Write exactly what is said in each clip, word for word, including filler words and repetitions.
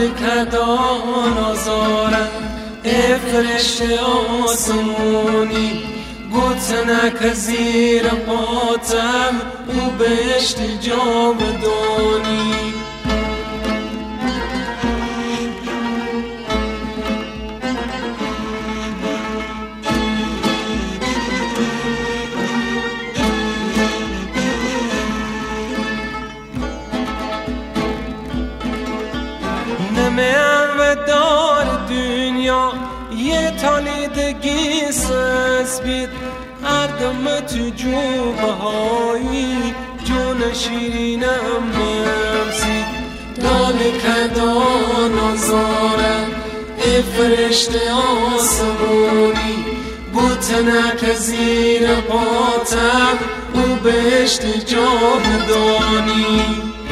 کدان آزارم ای فرشته آسمونی گوتنک زیر پاتم او بهشت جاودانی نمیم و دار دنیا یه تالیدگی سز بید اردم تو جوبه هایی جون شیرینم ممسید دال کدان آزارم ای فرشته آسمونی بوتنک زیر پاتم او بهشت جاودانی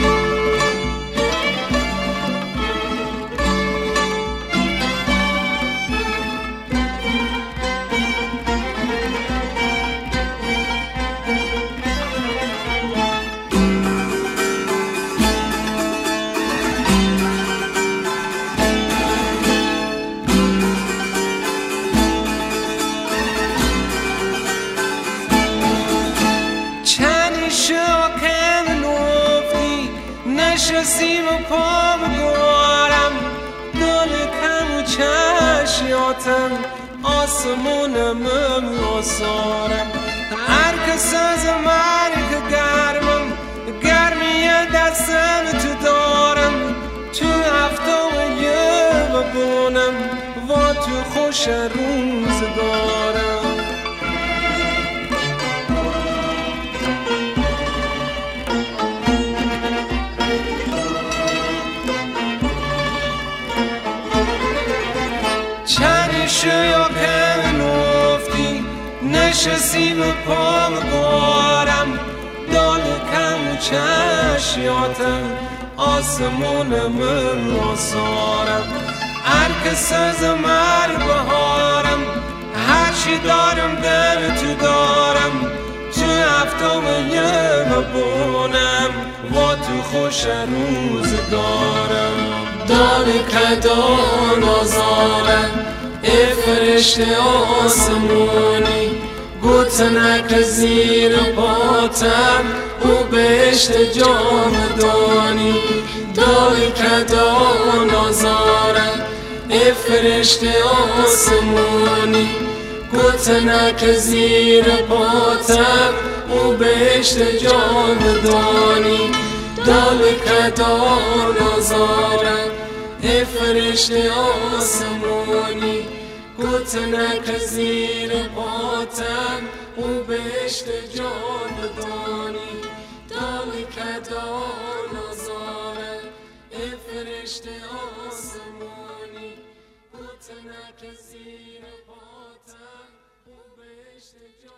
نشستیم و پا بگوارم دل کم و چشیاتم آسمونم آسارم هر کس از مرگ گرمم گرمی دستم تو دارم تو هفته و یه ببونم و تو خوش روزگارم یا که نفتی نشستیم و پا بگوارم دال کم و چشیاتم آسمونم آسارم هر کس از مر بهارم هرچی دارم دل تو دارم تو هفته و یه ببونم و تو خوش روزگارم دال کدان آزارم ای فرشته آسمونی گوتنک زیر پاتم او بهشت جاودانی دال کدان آزارم ای فرشته آسمونی گوتنک زیر پاتم او بهشت جاودانی دال کدان آزارم ای فرشته آسمونی گوتنک زیر پاتم او بهشت جاودانی دال کدان آزارم ای فرشته آسمونی گوتنک زیر پاتم او بهشت جاودانی